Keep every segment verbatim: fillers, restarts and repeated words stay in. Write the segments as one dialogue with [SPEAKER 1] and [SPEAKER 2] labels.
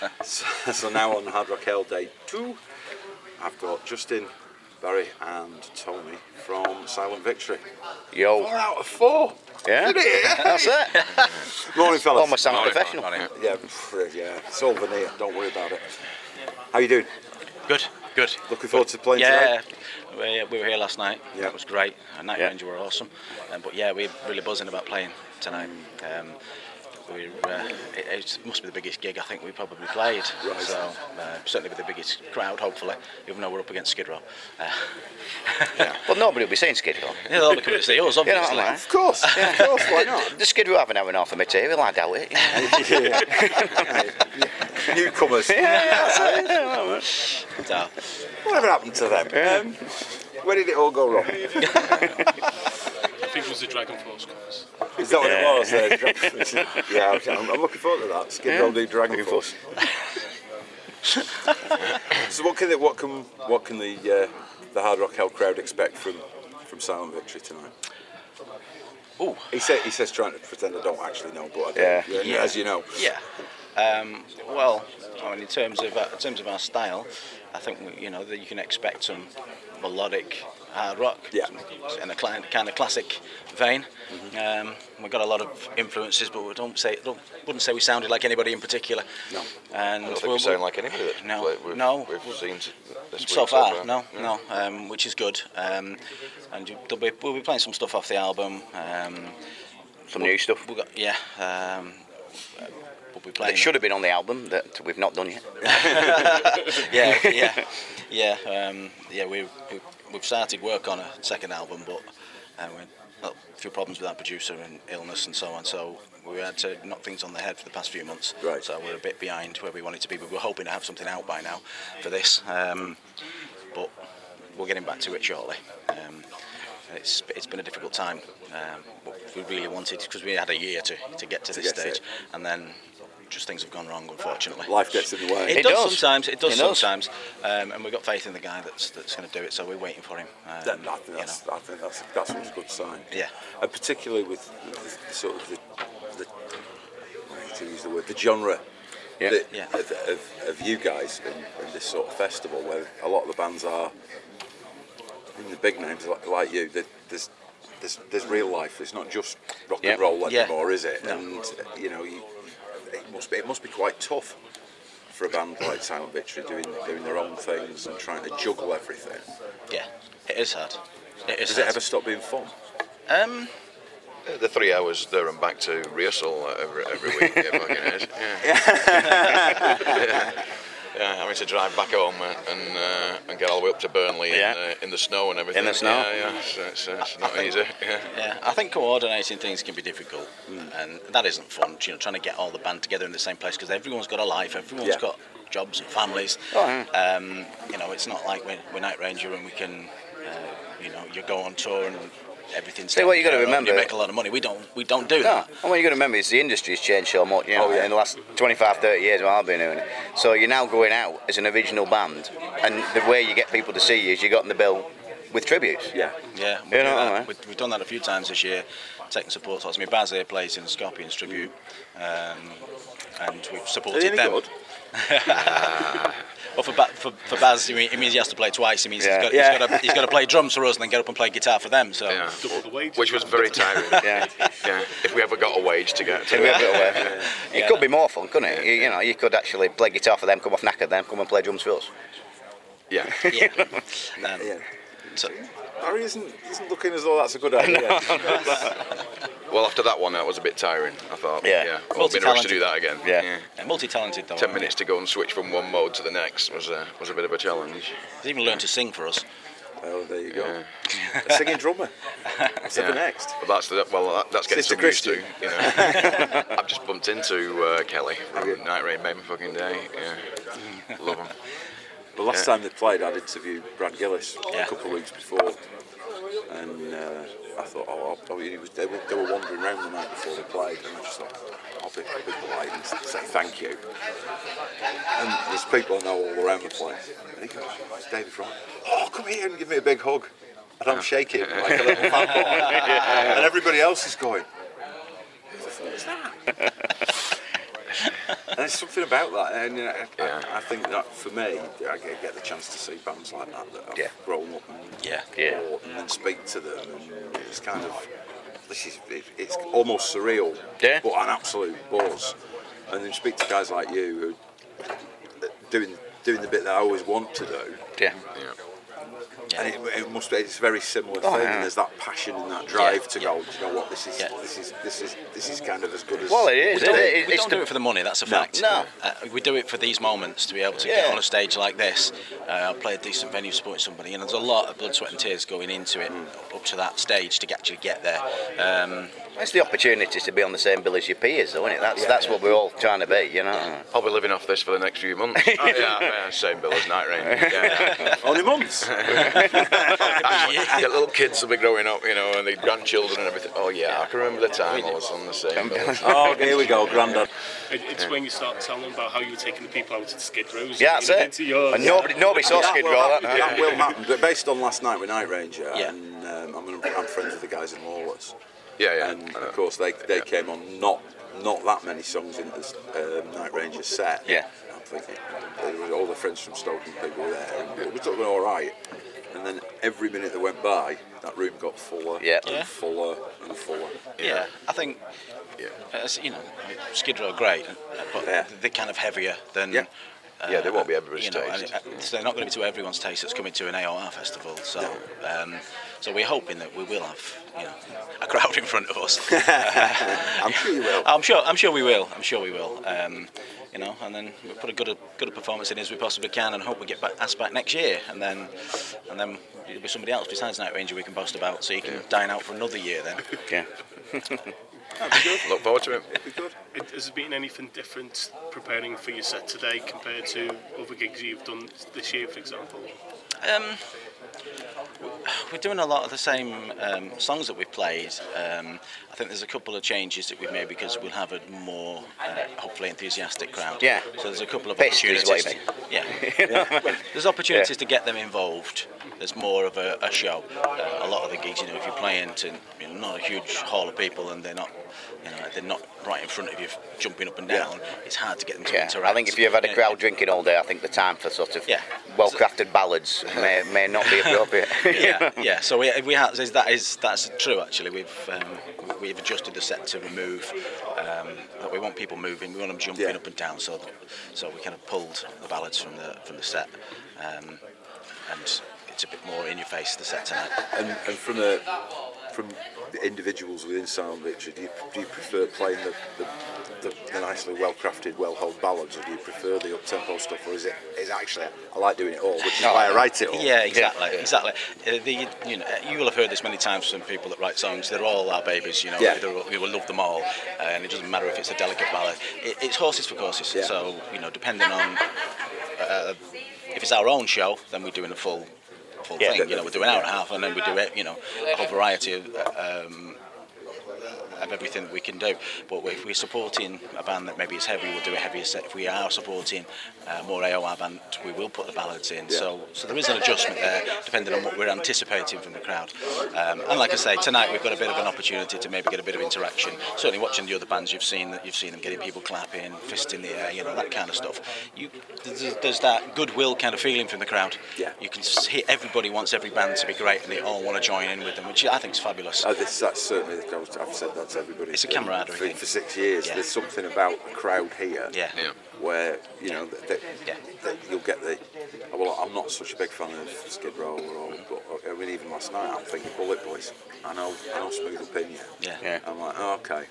[SPEAKER 1] so, so now on Hard Rock Hell Day two, I've got Justin, Barry and Tony from Silent Victory.
[SPEAKER 2] Yo.
[SPEAKER 1] Four out of four.
[SPEAKER 2] Yeah, that's it.
[SPEAKER 1] Morning, fellas.
[SPEAKER 2] Almost sounds professional.
[SPEAKER 1] Morning. Yeah, yeah, it's all veneer, don't worry about it. How you doing?
[SPEAKER 3] Good, good.
[SPEAKER 1] Looking forward
[SPEAKER 3] good.
[SPEAKER 1] to playing
[SPEAKER 3] yeah,
[SPEAKER 1] tonight?
[SPEAKER 3] Yeah, we were here last night.
[SPEAKER 1] Yeah.
[SPEAKER 3] It was great. Night
[SPEAKER 2] yeah.
[SPEAKER 3] Ranger were awesome. Um, but yeah, we're really buzzing about playing tonight. Um, we're, uh, it, it must be the biggest gig I think we probably played.
[SPEAKER 1] Right.
[SPEAKER 3] So uh, certainly with the biggest crowd, hopefully, even though we're up against Skid Row. Uh,
[SPEAKER 2] yeah. Well, nobody will be saying Skid Row.
[SPEAKER 3] Yeah, they'll be coming to see us, obviously.
[SPEAKER 2] You know what I mean?
[SPEAKER 1] Of course, yeah. Of course, why not?
[SPEAKER 2] The Skid Row haven't had enough of material, I doubt it.
[SPEAKER 1] yeah. Newcomers.
[SPEAKER 2] Yeah, yeah,
[SPEAKER 3] so,
[SPEAKER 1] Whatever happened to them?
[SPEAKER 2] Yeah.
[SPEAKER 1] Um, where did it all go wrong?
[SPEAKER 4] I think it was the Dragon Force colours.
[SPEAKER 1] Is that what
[SPEAKER 2] Yeah.
[SPEAKER 1] it was? Uh, yeah, okay, I'm, I'm looking forward to that. Skid Row do Dragon Force. So what can the, what can what can the uh, the Hard Rock Hell crowd expect from from Silent Victory tonight?
[SPEAKER 3] ooh.
[SPEAKER 1] He said he says trying to pretend I don't actually know, but I do,
[SPEAKER 2] Yeah.
[SPEAKER 1] yeah,
[SPEAKER 3] Yeah.
[SPEAKER 1] as you know.
[SPEAKER 3] Yeah. Um, well, I mean, in terms of uh, in terms of our style, I think we, you know that you can expect some melodic hard rock,
[SPEAKER 1] Yeah.
[SPEAKER 3] in a kind kind of classic vein. Mm-hmm. Um, we've got a lot of influences, but we don't say don't wouldn't say we sounded like anybody in particular.
[SPEAKER 1] No.
[SPEAKER 3] And
[SPEAKER 5] I don't think
[SPEAKER 3] we'll-
[SPEAKER 5] we sound like anybody that
[SPEAKER 3] No,
[SPEAKER 5] play- we've,
[SPEAKER 3] no.
[SPEAKER 5] we've seen this week
[SPEAKER 3] so far, no, no, um, which is good. Um, and you, there'll be, we'll be playing some stuff off the album. Um,
[SPEAKER 2] Some new stuff.
[SPEAKER 3] we've got, yeah. Um, uh, we'll be playing.
[SPEAKER 2] It should have been on the album that we've not done yet.
[SPEAKER 3] yeah, yeah, yeah, um, yeah. We, we we've started work on a second album, but uh, we well, a few problems with our producer and illness and so on. So we had to knock things on the head for the past few months.
[SPEAKER 1] Right.
[SPEAKER 3] So we're a bit behind where we wanted to be. But we're hoping to have something out by now for this. Um, but we're getting back to it shortly. Um, it's it's been a difficult time. Um, but we really wanted because we had a year to to get to,
[SPEAKER 1] To
[SPEAKER 3] this
[SPEAKER 1] get to
[SPEAKER 3] stage,
[SPEAKER 1] it.
[SPEAKER 3] and then. Just things have gone wrong, unfortunately.
[SPEAKER 1] Life gets in the way.
[SPEAKER 3] It,
[SPEAKER 2] It
[SPEAKER 3] does,
[SPEAKER 2] does.
[SPEAKER 3] sometimes. It does
[SPEAKER 2] It does.
[SPEAKER 3] sometimes, um, and we've got faith in the guy that's that's going to do it. So we're waiting for him. Um,
[SPEAKER 1] That, I think
[SPEAKER 3] you
[SPEAKER 1] that's,
[SPEAKER 3] know.
[SPEAKER 1] I think that's, that's what's a good sign.
[SPEAKER 3] Yeah.
[SPEAKER 1] And particularly with the, the sort of the, the to use the word, the genre
[SPEAKER 2] Yeah.
[SPEAKER 1] that,
[SPEAKER 3] Yeah.
[SPEAKER 1] Of, of, of you guys in, in this sort of festival, where a lot of the bands are, I mean, the big names like, like you, that there's, there's there's real life. It's not just rock
[SPEAKER 2] Yeah.
[SPEAKER 1] and roll
[SPEAKER 3] Yeah.
[SPEAKER 1] anymore, is it?
[SPEAKER 3] No.
[SPEAKER 1] And you know, you, it must be it must be quite tough for a band like Silent Victory doing doing their own things and trying to juggle everything.
[SPEAKER 3] Yeah, it is hard. It is
[SPEAKER 1] Does
[SPEAKER 3] hard.
[SPEAKER 1] it ever stop being fun?
[SPEAKER 3] Um,
[SPEAKER 5] The three hours there and back to rehearsal uh, every, every week, yeah, fucking is. Yeah. yeah. Yeah, having to drive back home and and, uh, and get all the way up to Burnley
[SPEAKER 2] Yeah.
[SPEAKER 5] in, uh, in the snow and everything.
[SPEAKER 2] In the snow.
[SPEAKER 5] Yeah, yeah. It's, it's, it's not easy. Yeah.
[SPEAKER 3] yeah, I think coordinating things can be difficult, and that isn't fun. You know, trying to get all the band together in the same place because everyone's got a life, everyone's
[SPEAKER 1] Yeah.
[SPEAKER 3] got jobs and families.
[SPEAKER 2] Oh, yeah.
[SPEAKER 3] Um, you know, it's not like we're, we're Night Ranger and we can, uh, you know, you go on tour and everything's.
[SPEAKER 2] See, what you gotta
[SPEAKER 3] taken care of and
[SPEAKER 2] remember-
[SPEAKER 3] You make a lot of money. We don't. We don't do
[SPEAKER 2] No,
[SPEAKER 3] that.
[SPEAKER 2] and what you got to remember is the industry's changed so much, you know,
[SPEAKER 1] Oh, yeah.
[SPEAKER 2] in the last twenty-five, thirty years while I've been doing it. So you're now going out as an original band, and the way you get people to see you is you got in the bill with tributes.
[SPEAKER 1] Yeah.
[SPEAKER 3] Yeah, we
[SPEAKER 2] You
[SPEAKER 3] do
[SPEAKER 2] know,
[SPEAKER 3] that.
[SPEAKER 2] right?
[SPEAKER 3] We- we've done that a few times this year, taking support slots. I mean, Baz here plays in Scorpions tribute, um, and we've
[SPEAKER 1] Are
[SPEAKER 3] supported
[SPEAKER 1] they any
[SPEAKER 3] them.
[SPEAKER 1] good?
[SPEAKER 3] Well, for, ba- for, for Baz, it mean- it means he has to play twice. It means
[SPEAKER 2] Yeah.
[SPEAKER 3] he's, got,
[SPEAKER 1] Yeah.
[SPEAKER 3] he's, got to, he's got to play drums for us and then get up and play guitar for them. So
[SPEAKER 5] Yeah.
[SPEAKER 4] Double the wage.
[SPEAKER 5] Which was very tiring.
[SPEAKER 2] Yeah.
[SPEAKER 5] Yeah. If we ever got a wage to get to.
[SPEAKER 2] It
[SPEAKER 3] Yeah.
[SPEAKER 2] could be more fun, couldn't it? You, you know, you could actually play guitar for them, come off knackered them, come and play drums for us.
[SPEAKER 5] Yeah.
[SPEAKER 3] yeah. Um,
[SPEAKER 1] Yeah.
[SPEAKER 3] so,
[SPEAKER 1] Harry isn't isn't looking as though that's a good idea.
[SPEAKER 5] Well, after that one, that was a bit tiring. I thought.
[SPEAKER 2] Yeah.
[SPEAKER 5] Yeah. I won't be in a rush to do that again.
[SPEAKER 2] Yeah.
[SPEAKER 3] yeah, multi-talented though.
[SPEAKER 5] Ten minutes to go and switch from one mode to the next was a was a bit of a challenge.
[SPEAKER 3] He's even learned to sing for us.
[SPEAKER 1] Oh, there you go.
[SPEAKER 5] Yeah.
[SPEAKER 1] A singing drummer. What's
[SPEAKER 5] Yeah.
[SPEAKER 1] the next?
[SPEAKER 5] But that's the well, that, that's getting
[SPEAKER 1] Sister
[SPEAKER 5] some used to.
[SPEAKER 1] Christian.
[SPEAKER 5] You know, I've just bumped into uh, Kelly from Night Rain made my fucking day. Yeah, love him.
[SPEAKER 1] The last
[SPEAKER 5] Yeah.
[SPEAKER 1] time they played, I'd interviewed Brad Gillis
[SPEAKER 3] Yeah.
[SPEAKER 1] a couple of weeks before, and uh, I thought, oh, oh he was, they, were, they were wandering around the night before they played, and I just thought, I'll be, I'll be polite and say thank you. And there's people I know all around the place. And he goes, it's David Wright. Oh, come here and give me a big hug. And I'm shaking like a little fanboy. And everybody else is going, who the fuck is that? And there's something about that, and you know, I,
[SPEAKER 5] Yeah.
[SPEAKER 1] I, I think that for me, I get, get the chance to see bands like that that I've
[SPEAKER 2] Yeah.
[SPEAKER 1] grown up and
[SPEAKER 3] Yeah.
[SPEAKER 2] Yeah.
[SPEAKER 1] bought and then speak to them, and it's kind of this is it, it's almost surreal,
[SPEAKER 2] Yeah.
[SPEAKER 1] but an absolute buzz. And then speak to guys like you who are doing doing the bit that I always want to do.
[SPEAKER 2] Yeah.
[SPEAKER 5] Yeah.
[SPEAKER 1] And it, it must be it's a very similar
[SPEAKER 2] Oh,
[SPEAKER 1] thing.
[SPEAKER 2] yeah.
[SPEAKER 1] And there's that passion and that drive
[SPEAKER 3] Yeah,
[SPEAKER 1] to
[SPEAKER 3] yeah.
[SPEAKER 1] go. Do you know what? This is
[SPEAKER 3] Yeah.
[SPEAKER 1] this is this is this is kind of as good as.
[SPEAKER 2] Well, it is.
[SPEAKER 3] We don't,
[SPEAKER 2] It- it-
[SPEAKER 3] we
[SPEAKER 2] it's
[SPEAKER 3] don't
[SPEAKER 2] the-
[SPEAKER 3] do it for the money, that's a
[SPEAKER 1] No.
[SPEAKER 3] fact.
[SPEAKER 2] No.
[SPEAKER 3] Uh, we do it for these moments to be able to
[SPEAKER 2] Yeah.
[SPEAKER 3] get on a stage like this, uh, play a decent venue, support somebody, and there's a lot of blood, sweat, and tears going into it up to that stage to actually get there. Um,
[SPEAKER 2] It's the opportunity to be on the same bill as your peers, though, isn't it? That's that's what we're all trying to be, you know.
[SPEAKER 5] I'll be living off this for the next few months. Oh, yeah, yeah, same bill as Night Ranger. Yeah.
[SPEAKER 1] Only months.
[SPEAKER 5] Actually, the little kids will be growing up, you know, and the grandchildren and everything. Oh yeah, I can remember the time I was on the same bill.
[SPEAKER 1] Oh, here we go, Grandad.
[SPEAKER 4] It, it's when you start telling them about how you were taking the people out to Skid Rows.
[SPEAKER 2] Yeah,
[SPEAKER 4] and
[SPEAKER 2] that's it.
[SPEAKER 4] into yours.
[SPEAKER 2] And nobody nobody saw Skid
[SPEAKER 1] will
[SPEAKER 2] Row
[SPEAKER 1] happen,
[SPEAKER 2] that
[SPEAKER 1] that
[SPEAKER 2] night.
[SPEAKER 1] will happen. But based on last night with Night Ranger,
[SPEAKER 3] Yeah.
[SPEAKER 1] and um, I'm, I'm friends with the guys in Lawless,
[SPEAKER 5] Yeah, yeah.
[SPEAKER 1] and
[SPEAKER 5] I know.
[SPEAKER 1] of course they they
[SPEAKER 5] Yeah.
[SPEAKER 1] came on not not that many songs in this um, Night Ranger set.
[SPEAKER 2] Yeah.
[SPEAKER 1] I'm thinking there were all the friends from Stoke and people were there, and it was doing all right. And then every minute that went by, that room got fuller
[SPEAKER 2] Yeah.
[SPEAKER 1] and
[SPEAKER 3] Yeah.
[SPEAKER 1] fuller and fuller.
[SPEAKER 3] yeah, I think,
[SPEAKER 5] Yeah.
[SPEAKER 3] as, you know, Skid Row are great, but
[SPEAKER 1] Yeah.
[SPEAKER 3] they're kind of heavier than.
[SPEAKER 1] Yeah.
[SPEAKER 5] Yeah, they won't be everybody's
[SPEAKER 3] you know,
[SPEAKER 5] taste.
[SPEAKER 3] and, uh, so they're not going to be to everyone's taste that's coming to an A O R festival. So, um, so we're hoping that we will have, you know, a crowd in front of us.
[SPEAKER 1] I'm sure you will.
[SPEAKER 3] I'm sure. I'm sure we will. I'm sure we will. Um, you know, and then we put a good, a good a performance in as we possibly can, and hope we get back, asked back next year, and then, and then it'll be somebody else besides Night Ranger we can boast about, so you can dine out for another year then.
[SPEAKER 2] Yeah.
[SPEAKER 5] Look forward to it.
[SPEAKER 4] It, has there been anything different preparing for your set today compared to other gigs you've done this year, for example?
[SPEAKER 3] Um, we're doing a lot of the same um, songs that we've played. Um, I think there's a couple of changes that we've made because we'll have a more, uh, hopefully, enthusiastic crowd.
[SPEAKER 2] Yeah.
[SPEAKER 3] So there's a couple of
[SPEAKER 2] Pissed is what
[SPEAKER 3] opportunities.
[SPEAKER 2] you
[SPEAKER 3] Yeah. There's opportunities
[SPEAKER 2] Yeah.
[SPEAKER 3] to get them involved. There's more of a, a show. Uh, a lot of the gigs, you know, if you're playing to you know, not a huge hall of people and they're not, you know, they're not right in front of you, jumping up and down. It's hard to get them to
[SPEAKER 2] Yeah,
[SPEAKER 3] interact.
[SPEAKER 2] I think if you've had a
[SPEAKER 3] Yeah.
[SPEAKER 2] crowd drinking all day, I think the time for sort of
[SPEAKER 3] Yeah.
[SPEAKER 2] well-crafted ballads may, may not be appropriate.
[SPEAKER 3] yeah, yeah. So we we have that is that's true actually. We've um, we've adjusted the set to remove um, that we want people moving. We want them jumping
[SPEAKER 1] Yeah.
[SPEAKER 3] up and down. So that, so we kind of pulled the ballads from the from the set, um, and it's a bit more in your face the set tonight.
[SPEAKER 1] And, and from the from the individuals within Sound Victory, do you, do you prefer playing the, the, the, the nicely well-crafted, well-held ballads, or do you prefer the up-tempo stuff, or is it is it actually I like doing it all, which is why I write it all.
[SPEAKER 3] Yeah, exactly, exactly. Uh, the, you know, you will have heard this many times from people that write songs. They're all our babies, you know.
[SPEAKER 1] Yeah.
[SPEAKER 3] They're- We will love them all, uh, and it doesn't matter if it's a delicate ballad. It, it's horses for courses.
[SPEAKER 1] Yeah.
[SPEAKER 3] So you know, depending on uh, if it's our own show, then we're doing a full, full
[SPEAKER 2] Yeah.
[SPEAKER 3] thing. You know, we do an hour and a half, and then we do it. You know, a whole variety of. Uh, um, of everything that we can do, but if we're supporting a band that maybe is heavy, we'll do a heavier set. If we are supporting uh, more A O R band, we will put the ballads in.
[SPEAKER 1] Yeah.
[SPEAKER 3] So, so there is an adjustment there, depending on what we're anticipating from the crowd. Um, and like I say, tonight we've got a bit of an opportunity to maybe get a bit of interaction. Certainly, watching the other bands, you've seen that you've seen them getting people clapping, fist in the air, you know, that kind of stuff. You, there's, there's that goodwill kind of feeling from the crowd.
[SPEAKER 1] Yeah.
[SPEAKER 3] You can see everybody wants every band to be great, and they all want to join in with them, which I think is fabulous.
[SPEAKER 1] Uh, this, that's certainly, I've said that to everybody.
[SPEAKER 3] It's a camaraderie
[SPEAKER 1] For,
[SPEAKER 3] thing.
[SPEAKER 1] for six years,
[SPEAKER 3] Yeah.
[SPEAKER 1] there's something about a crowd here
[SPEAKER 3] Yeah.
[SPEAKER 5] Yeah.
[SPEAKER 1] where, you know, that, that,
[SPEAKER 3] Yeah.
[SPEAKER 1] that you'll get the... Well, I'm not such a big fan of Skid Row or all, but I mean, even last night, I'm thinking Bullet Boys. I know, I know Smooth Opinion.
[SPEAKER 3] Yeah.
[SPEAKER 2] Yeah.
[SPEAKER 1] I'm like, oh, okay.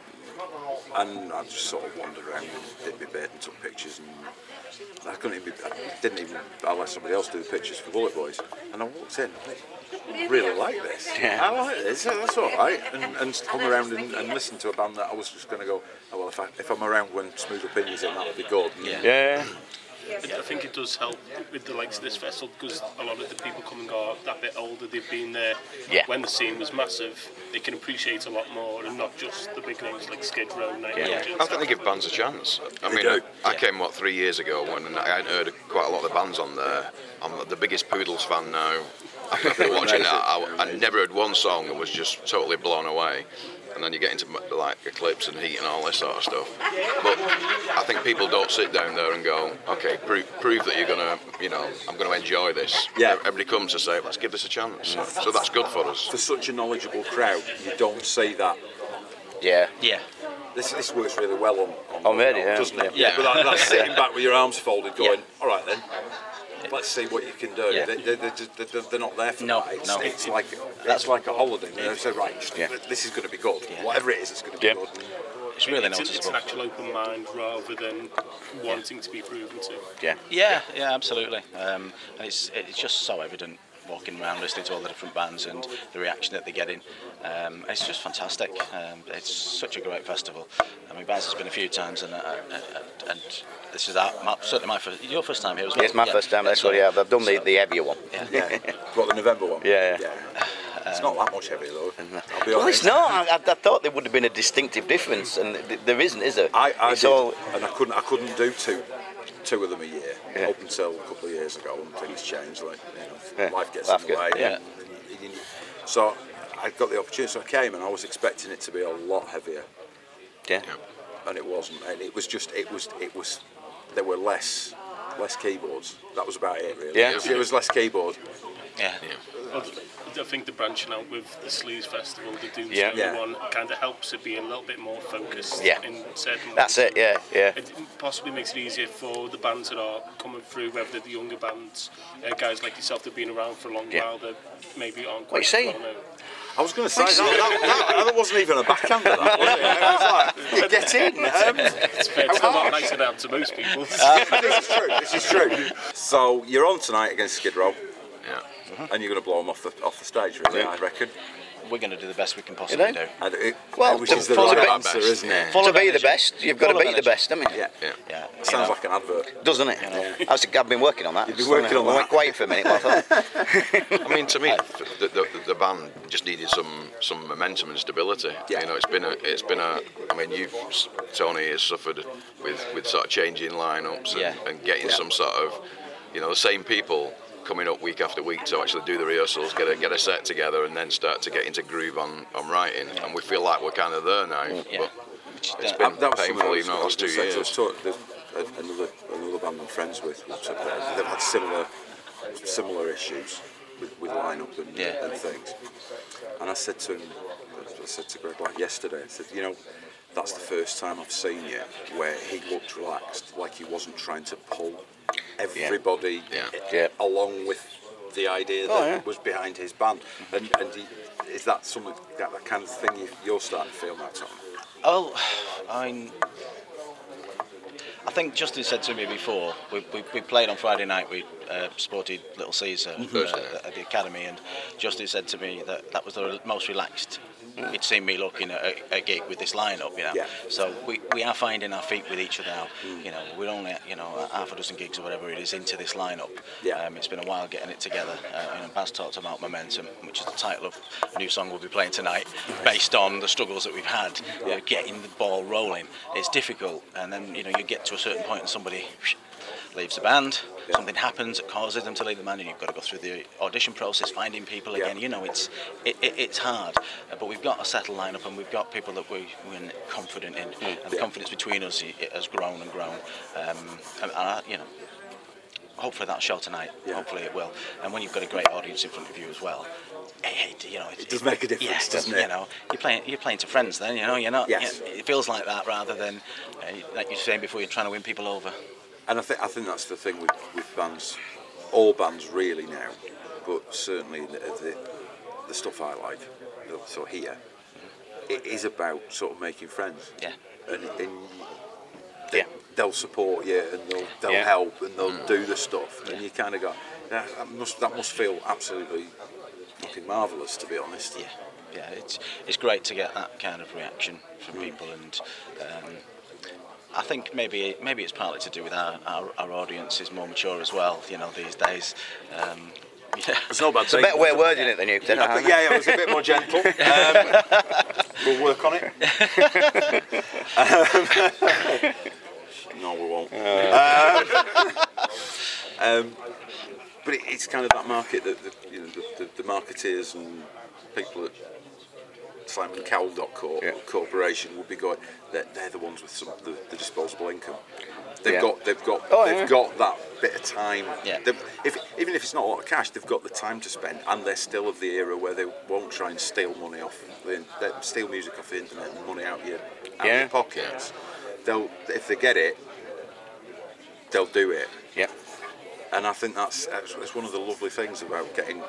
[SPEAKER 1] And I just sort of wandered around and did my bit and took pictures, and I couldn't even, I didn't even, I let somebody else do the pictures for Bullet Boys, and I walked in, I really like this,
[SPEAKER 2] Yeah.
[SPEAKER 1] I like this, that's all right, and, and hung around and, and listened to a band that I was just going to go, oh well, if, I, if I'm around when Smooth Opinion's in, that would be good. And
[SPEAKER 3] Yeah.
[SPEAKER 2] Yeah.
[SPEAKER 4] I I think it does help with the likes of this festival because a lot of the people come and go that bit older. They've been there
[SPEAKER 2] Yeah.
[SPEAKER 4] when the scene was massive. They can appreciate a lot more, and not just the big names like Skid Row, Night
[SPEAKER 3] Yeah.
[SPEAKER 4] Ranger.
[SPEAKER 5] I think they give bands a chance. I mean,
[SPEAKER 1] do.
[SPEAKER 5] I, I came what three years ago when I hadn't heard of quite a lot of the bands on there. I'm the biggest Poodles fan now. After watching that, I, I never heard one song and was just totally blown away. And and then you get into m- like eclipse and heat and all this sort of stuff. But I think people don't sit down there and go, okay, prove, prove that you're gonna, you know, I'm gonna enjoy this.
[SPEAKER 1] Yeah.
[SPEAKER 5] Everybody comes to say, let's give this a chance. So, so that's good for us.
[SPEAKER 1] For such a knowledgeable crowd, you don't see that.
[SPEAKER 2] Yeah.
[SPEAKER 4] Yeah.
[SPEAKER 1] This this works really well on, on
[SPEAKER 2] On radio, yeah.
[SPEAKER 1] doesn't it?
[SPEAKER 4] Yeah.
[SPEAKER 1] But that, that's sitting back with your arms folded, going,
[SPEAKER 4] Yeah.
[SPEAKER 1] all right then, let's see what you can do.
[SPEAKER 4] Yeah.
[SPEAKER 1] They, they, they're, just, they're, they're not there for
[SPEAKER 4] No,
[SPEAKER 1] that. It's,
[SPEAKER 4] no.
[SPEAKER 1] it's like it's like a holiday. They say, right, just,
[SPEAKER 2] Yeah.
[SPEAKER 1] this is going to be good. Whatever it is, it's going to be
[SPEAKER 2] Yeah.
[SPEAKER 1] good.
[SPEAKER 4] It's really
[SPEAKER 3] It's-
[SPEAKER 4] it's, it's an actual open mind rather than wanting to be proven to.
[SPEAKER 2] Yeah.
[SPEAKER 3] Yeah, yeah, absolutely. Um, and it's it's just so evident walking around, listening to all the different bands and the reaction that they're getting. Um, it's just fantastic. Um, it's such a great festival. I mean, Baz has been a few times, and uh, uh, and this is our, my, certainly my first. Your first time here as well.
[SPEAKER 2] Yeah, it's my
[SPEAKER 3] Yeah.
[SPEAKER 2] first time. That's
[SPEAKER 3] So-
[SPEAKER 2] what. Yeah, I've done the, the heavier one.
[SPEAKER 3] Yeah.
[SPEAKER 1] Yeah. What, the November one?
[SPEAKER 2] Yeah, yeah.
[SPEAKER 1] It's not that much heavier though. I'll be
[SPEAKER 2] Well,
[SPEAKER 1] honest.
[SPEAKER 2] it's not. I, I thought there would have been a distinctive difference, and th- there isn't, is there?
[SPEAKER 1] I, I
[SPEAKER 2] it's
[SPEAKER 1] did,
[SPEAKER 2] all.
[SPEAKER 1] and I couldn't I couldn't do two two of them a year
[SPEAKER 2] Yeah.
[SPEAKER 1] up until a couple of years ago, and things changed. Like you know,
[SPEAKER 2] Yeah.
[SPEAKER 1] life gets
[SPEAKER 2] Life
[SPEAKER 1] in the way.
[SPEAKER 2] gets- yeah.
[SPEAKER 1] and you- you- So I got the opportunity. So I came, and I was expecting it to be a lot heavier,
[SPEAKER 2] Yeah.
[SPEAKER 1] and it wasn't. And it was just it was it was there were less less keyboards. That was about it really.
[SPEAKER 2] Yeah.
[SPEAKER 1] It was, it was less keyboard.
[SPEAKER 3] Yeah.
[SPEAKER 4] I think the branching out with the Sleaze Festival, the Doomstone
[SPEAKER 2] Yeah.
[SPEAKER 1] Yeah.
[SPEAKER 4] one, kind of helps it be a little bit more focused.
[SPEAKER 2] Yeah.
[SPEAKER 4] In certain
[SPEAKER 2] That's
[SPEAKER 4] ways.
[SPEAKER 2] it. Yeah. Yeah.
[SPEAKER 4] It possibly makes it easier for the bands that are coming through, whether they're the younger bands, uh, guys like yourself that have been around for a long
[SPEAKER 2] Yeah.
[SPEAKER 4] while that maybe aren't
[SPEAKER 2] What are you
[SPEAKER 4] quite
[SPEAKER 2] saying?
[SPEAKER 4] well known.
[SPEAKER 1] I was going to say that, that, that, that wasn't even a backhand of that, was it? I was like, get in. Um,
[SPEAKER 4] It's fair, it's a lot nicer now to most people.
[SPEAKER 1] this is true. This is true. So you're on tonight against Skid Row,
[SPEAKER 5] Yeah.
[SPEAKER 1] and you're going to blow them off the off the stage, really. I reckon.
[SPEAKER 3] We're going to do the best we can possibly
[SPEAKER 2] You know?
[SPEAKER 3] do.
[SPEAKER 1] And it,
[SPEAKER 2] Well,
[SPEAKER 1] which
[SPEAKER 2] to
[SPEAKER 1] is the
[SPEAKER 2] follow
[SPEAKER 1] right
[SPEAKER 2] the
[SPEAKER 1] answer,
[SPEAKER 5] best,
[SPEAKER 1] isn't
[SPEAKER 5] yeah.
[SPEAKER 1] it?
[SPEAKER 3] Full
[SPEAKER 2] To
[SPEAKER 3] of
[SPEAKER 2] be the
[SPEAKER 3] energy.
[SPEAKER 2] best, you've got
[SPEAKER 3] Full
[SPEAKER 2] to
[SPEAKER 3] of
[SPEAKER 2] be the
[SPEAKER 3] energy.
[SPEAKER 2] best, haven't you?
[SPEAKER 1] Yeah.
[SPEAKER 5] Yeah.
[SPEAKER 3] Yeah. you
[SPEAKER 1] Sounds
[SPEAKER 3] know.
[SPEAKER 1] like an advert.
[SPEAKER 2] Doesn't it? I was, I've been working on that.
[SPEAKER 1] You've been working on
[SPEAKER 2] I
[SPEAKER 1] that.
[SPEAKER 2] went quiet for a minute. But I thought,
[SPEAKER 5] I mean, to me, the, the, the band just needed some some momentum and stability.
[SPEAKER 1] Yeah.
[SPEAKER 5] You know, it's been a, it's been a. I mean, you've Tony has suffered with with sort of changing lineups and,
[SPEAKER 3] Yeah.
[SPEAKER 5] and getting
[SPEAKER 1] Yeah.
[SPEAKER 5] some sort of, you know, the same people coming up week after week to actually do the rehearsals, get a get a set together, and then start to get into groove on, on writing. And we feel like we're kind of there now.
[SPEAKER 3] Yeah.
[SPEAKER 5] But
[SPEAKER 3] Which,
[SPEAKER 5] it's
[SPEAKER 3] uh,
[SPEAKER 5] been
[SPEAKER 1] That was something I
[SPEAKER 5] painful
[SPEAKER 1] was-
[SPEAKER 5] even the
[SPEAKER 1] I was
[SPEAKER 5] last two
[SPEAKER 1] gonna say, 'cause I was
[SPEAKER 5] years.
[SPEAKER 1] talking- there's a- another another band I'm friends with. who said that They've had similar similar issues with, with lineup and,
[SPEAKER 3] Yeah.
[SPEAKER 1] and things. And I said to him, I said to Greg like yesterday. I said, you know, that's the first time I've seen you where he looked relaxed, like he wasn't trying to pull everybody
[SPEAKER 5] Yeah.
[SPEAKER 2] Yeah.
[SPEAKER 1] along with the idea that
[SPEAKER 2] Oh, yeah.
[SPEAKER 1] was behind his band. And and he, is that something that, that kind of thing you, you're starting to feel now, Tom?
[SPEAKER 3] Oh, I mean, I think Justin said to me before, we, we, we played on Friday night, we uh, supported Little Caesar uh, at the Academy, and Justin said to me that that was the most relaxed he'd seen me looking at a, a gig with this lineup, you know.
[SPEAKER 1] Yeah.
[SPEAKER 3] So we, we are finding our feet with each other now. You know, we're only, you know, half a dozen gigs or whatever it is into this lineup.
[SPEAKER 1] Yeah.
[SPEAKER 3] Um, it's been a while getting it together. Uh, you know, Baz talked about Momentum, which is the title of a new song we'll be playing tonight, based on the struggles that we've had uh, getting the ball rolling. It's difficult, and then you know you get to a certain point and somebody leaves the band,
[SPEAKER 1] Yeah.
[SPEAKER 3] something happens that causes them to leave the band, and you've got to go through the audition process, finding people
[SPEAKER 1] Yeah.
[SPEAKER 3] again. You know, it's it, it, it's hard, uh, but we've got a settled lineup, and we've got people that we, we're confident in, and the
[SPEAKER 1] Mm. Yeah.
[SPEAKER 3] confidence between us it, it has grown and grown. Um, and, and I, you know, hopefully that'll show tonight.
[SPEAKER 1] Yeah.
[SPEAKER 3] Hopefully it will. And when you've got a great audience in front of you as well, it, it, you know, it,
[SPEAKER 1] It does make a difference,
[SPEAKER 3] yeah,
[SPEAKER 1] doesn't
[SPEAKER 3] You
[SPEAKER 1] it?
[SPEAKER 3] know, you're playing you're playing to friends then. You know, you're not.
[SPEAKER 1] Yes.
[SPEAKER 3] you- it feels like that rather than uh, like you're saying before, you're trying to win people over.
[SPEAKER 1] And I think I think that's the thing with, with bands, all bands really now, but certainly the, the, the stuff I like, so here, it is about sort of making friends.
[SPEAKER 3] Yeah.
[SPEAKER 1] And, and they,
[SPEAKER 2] Yeah.
[SPEAKER 1] they'll support you and they'll they'll
[SPEAKER 2] Yeah.
[SPEAKER 1] help and they'll do the stuff, and you kind of go, yeah, that must that must feel absolutely fucking marvellous, to be honest.
[SPEAKER 3] Yeah, yeah, it's it's great to get that kind of reaction from people, and um, I think maybe maybe it's partly to do with our, our, our audience is more mature as well. You know, these days. Um, yeah.
[SPEAKER 1] It's not bad.
[SPEAKER 2] It's a better way of wording it than you said.
[SPEAKER 1] Yeah, yeah, it was a bit more gentle. Um, we'll work on it. Um, no, we won't. Um, um, but it, it's kind of that market that the, you know, the, the, the marketeers and people that Simon Cowell dot Corp,
[SPEAKER 2] Yeah.
[SPEAKER 1] Corporation would be going. They're, they're the ones with some the, the disposable income. They've
[SPEAKER 2] Yeah.
[SPEAKER 1] got they've got
[SPEAKER 2] Oh,
[SPEAKER 1] they've
[SPEAKER 2] yeah.
[SPEAKER 1] got that bit of time.
[SPEAKER 3] Yeah.
[SPEAKER 1] They've- If, even if it's not a lot of cash, they've got the time to spend, and they're still of the era where they won't try and steal money off the they steal music off the internet and money out your out
[SPEAKER 2] Yeah.
[SPEAKER 1] your pockets. They'll if they get it, they'll do it.
[SPEAKER 2] Yeah.
[SPEAKER 1] And I think that's that's that's one of the lovely things about getting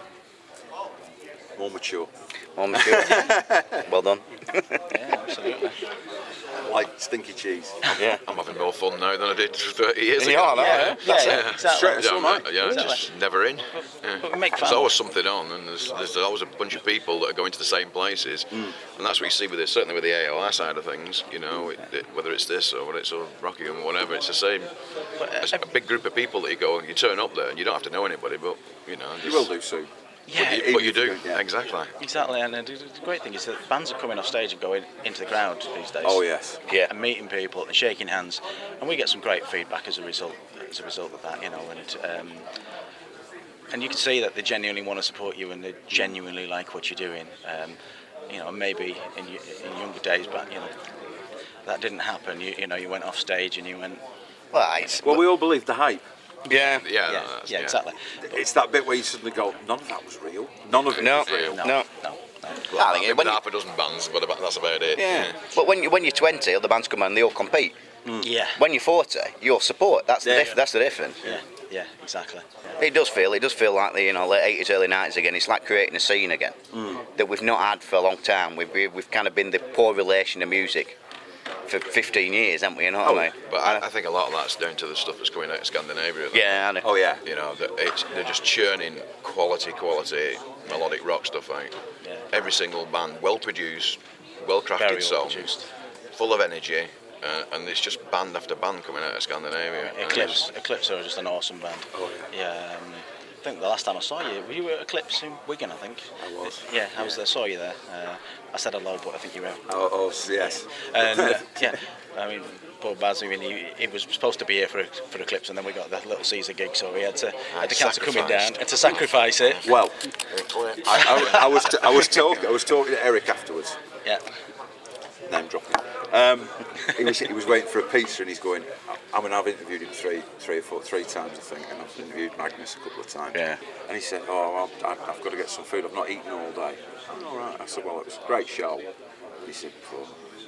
[SPEAKER 1] more mature.
[SPEAKER 2] More mature. Well done.
[SPEAKER 3] Yeah, absolutely.
[SPEAKER 1] Like stinky cheese.
[SPEAKER 2] Yeah.
[SPEAKER 5] I'm having more fun now than I did thirty years
[SPEAKER 2] You
[SPEAKER 5] ago.
[SPEAKER 2] are,
[SPEAKER 3] Yeah,
[SPEAKER 2] yeah.
[SPEAKER 3] yeah,
[SPEAKER 5] it.
[SPEAKER 3] exactly.
[SPEAKER 1] Straight-
[SPEAKER 5] Yeah,
[SPEAKER 1] So am
[SPEAKER 5] I'm,
[SPEAKER 1] I.
[SPEAKER 5] yeah,
[SPEAKER 3] Exactly.
[SPEAKER 5] just never in. Yeah.
[SPEAKER 3] But we make
[SPEAKER 5] There's
[SPEAKER 3] fun.
[SPEAKER 5] always something on, and there's, there's always a bunch of people that are going to the same places,
[SPEAKER 1] Mm.
[SPEAKER 5] and that's what you see with this. Certainly with the A O R side of things, you know, it, it, whether it's this or whether it's or Rocky or whatever, it's the same.
[SPEAKER 3] But, uh,
[SPEAKER 5] It's a big group of people that you go and you turn up there, and you don't have to know anybody, but you know,
[SPEAKER 1] You will do soon.
[SPEAKER 3] yeah,
[SPEAKER 5] You, but you do
[SPEAKER 1] Yeah.
[SPEAKER 5] exactly.
[SPEAKER 3] exactly. And uh, the the great thing is that bands are coming off stage and going into the crowd these days.
[SPEAKER 1] Oh yes.
[SPEAKER 2] Yeah.
[SPEAKER 3] And meeting people and shaking hands, and we get some great feedback as a result as a result of that, you know. And um, and you can see that they genuinely want to support you and they genuinely like what you're doing. Um, you know, maybe in, y- in younger days, but you know, that didn't happen. You, you know, you went off stage and you went,
[SPEAKER 2] Well, it's,
[SPEAKER 1] Well, we all believe the hype.
[SPEAKER 2] yeah.
[SPEAKER 5] Yeah,
[SPEAKER 3] yeah,
[SPEAKER 5] that's-
[SPEAKER 3] yeah, exactly.
[SPEAKER 1] It's that bit where you suddenly go, none of that was real. None of it
[SPEAKER 2] No.
[SPEAKER 1] was real.
[SPEAKER 3] No,
[SPEAKER 2] No.
[SPEAKER 3] no, no.
[SPEAKER 5] Well,
[SPEAKER 2] I think
[SPEAKER 5] maybe
[SPEAKER 2] when you-
[SPEAKER 5] half a dozen bands, but about, that's about it.
[SPEAKER 2] Yeah. But when you when you're twenty, other bands come on, they all compete.
[SPEAKER 3] Yeah,
[SPEAKER 2] When you're forty, you're support. That's the
[SPEAKER 1] Yeah.
[SPEAKER 2] diff- that's the difference.
[SPEAKER 3] yeah, yeah, exactly. Yeah.
[SPEAKER 2] It does feel it does feel like the you know late eighties, early nineties again. It's like creating a scene again that we've not had for a long time. We've we've, we've kind of been the poor relation of music for fifteen years, haven't we? You know what I mean?
[SPEAKER 5] But I, I think a lot of that's down to the stuff that's coming out of Scandinavia. though.
[SPEAKER 2] Yeah, I know.
[SPEAKER 1] Oh yeah.
[SPEAKER 5] You know, that it's, they're just churning quality, quality melodic rock stuff out.
[SPEAKER 3] Yeah.
[SPEAKER 5] Every single band, well produced, well crafted
[SPEAKER 3] Very well
[SPEAKER 5] songs,
[SPEAKER 3] produced.
[SPEAKER 5] full of energy, uh, and it's just band after band coming out of Scandinavia. And
[SPEAKER 3] Eclipse,
[SPEAKER 5] it's-
[SPEAKER 3] Eclipse are just an awesome band.
[SPEAKER 1] Oh,
[SPEAKER 3] yeah. Um, I think the last time I saw you, were you at Eclipse in Wigan? I think.
[SPEAKER 1] I was.
[SPEAKER 3] Yeah, I was there. Saw you there. Uh, I said hello, but I think you were.
[SPEAKER 1] Oh, oh yes.
[SPEAKER 3] And uh, yeah, I mean, poor Baz. I mean, he, he was supposed to be here for for Eclipse, and then we got the Little Caesar gig, so we had to had to cancel coming down
[SPEAKER 5] sacrificed.
[SPEAKER 3] and to sacrifice it.
[SPEAKER 1] Well, I, I, I was t- I was talking I was talking to Eric afterwards.
[SPEAKER 3] Yeah.
[SPEAKER 1] Name dropping. Um, he was he was waiting for a pizza and he's going. I mean, I've interviewed him three, three or four, three times I think, and I've interviewed Magnus a couple of times.
[SPEAKER 2] Yeah.
[SPEAKER 1] And he said, "Oh, I've, I've I've got to get some food. I've not eaten all day." I'm all right. I said, "Well, it was a great show." He said, "Before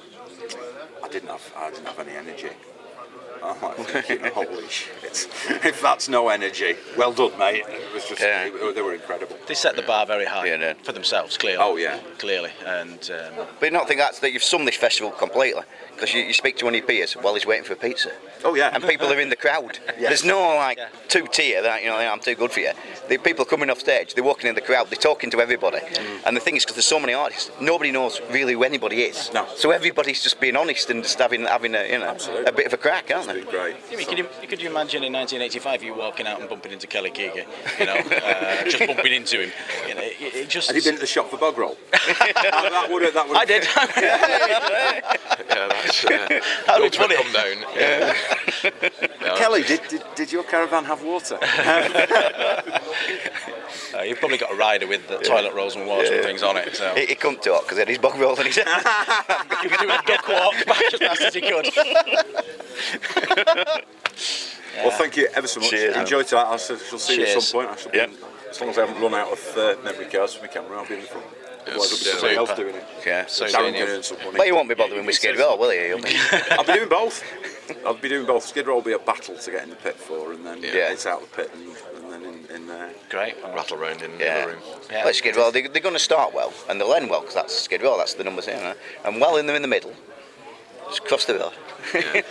[SPEAKER 1] I didn't have I didn't have any energy." I'm like thinking, holy shit! If that's no energy, well done, mate. It was just
[SPEAKER 2] Yeah.
[SPEAKER 1] they were incredible.
[SPEAKER 3] They set the bar very high
[SPEAKER 2] Yeah, they did.
[SPEAKER 3] for themselves, clearly.
[SPEAKER 1] Oh, yeah.
[SPEAKER 3] Clearly, and um,
[SPEAKER 2] But you don't think that's that you've summed this festival completely because you, you speak to one of your peers while he's waiting for a pizza.
[SPEAKER 1] Oh yeah.
[SPEAKER 2] And people are in the crowd. There's no like
[SPEAKER 3] Yeah.
[SPEAKER 2] two tier that you know I'm too good for you. The people coming off stage, they're walking in the crowd, they're talking to everybody. And the thing is, because there's so many artists, nobody knows really who anybody is.
[SPEAKER 1] No.
[SPEAKER 2] So everybody's just being honest and just having having a you know
[SPEAKER 1] Absolutely.
[SPEAKER 2] a bit of a crack, aren't
[SPEAKER 1] It's
[SPEAKER 2] they?
[SPEAKER 1] been great.
[SPEAKER 3] I mean, could you, could you imagine in nineteen eighty-five you walking out and bumping into Kelly Keegan, you know, uh, just bumping into him? You know, it, it just.
[SPEAKER 1] Had you been to the shop for bog roll? that, that would have. That would.
[SPEAKER 3] I did.
[SPEAKER 5] yeah, that's uh,
[SPEAKER 3] That'd be
[SPEAKER 5] ultimate
[SPEAKER 3] funny.
[SPEAKER 5] come down. Yeah. Yeah,
[SPEAKER 1] Kelly, did, did did your caravan have water?
[SPEAKER 3] Uh, you've probably got a rider with the toilet rolls and water and things on it. So
[SPEAKER 2] He, he couldn't talk because he had his bog roll and he's
[SPEAKER 3] you could do a duck walk back as fast as you could.
[SPEAKER 1] Well, thank you ever so much.
[SPEAKER 2] Cheers, man.
[SPEAKER 1] Enjoy tonight. I shall shall see you at
[SPEAKER 3] Cheers.
[SPEAKER 1] some point. I shall be,
[SPEAKER 2] Yeah.
[SPEAKER 1] as long as I haven't run out of uh, memory cards for my camera, I'll be in the front. Otherwise, there'll be
[SPEAKER 5] Yeah,
[SPEAKER 1] somebody else
[SPEAKER 3] super.
[SPEAKER 1] doing it.
[SPEAKER 2] yeah.
[SPEAKER 3] So
[SPEAKER 1] Darren
[SPEAKER 3] Daniel.
[SPEAKER 1] can earn some money.
[SPEAKER 2] But you won't be bothering with Skid Row, will you? You'll be-
[SPEAKER 1] I'll be doing both. I'll be doing both. Skid Row will be a battle to get in the pit for, and then
[SPEAKER 2] Yeah.
[SPEAKER 1] it's out the pit, and, and then in, in uh,
[SPEAKER 3] Great.
[SPEAKER 5] rattle around in
[SPEAKER 2] Yeah.
[SPEAKER 5] the room.
[SPEAKER 3] Yeah.
[SPEAKER 2] Well, Skid Row, they, they're going to start well and they'll end well because that's Skid Row, that's the numbers here. You know? And well in them in the middle, just cross the road.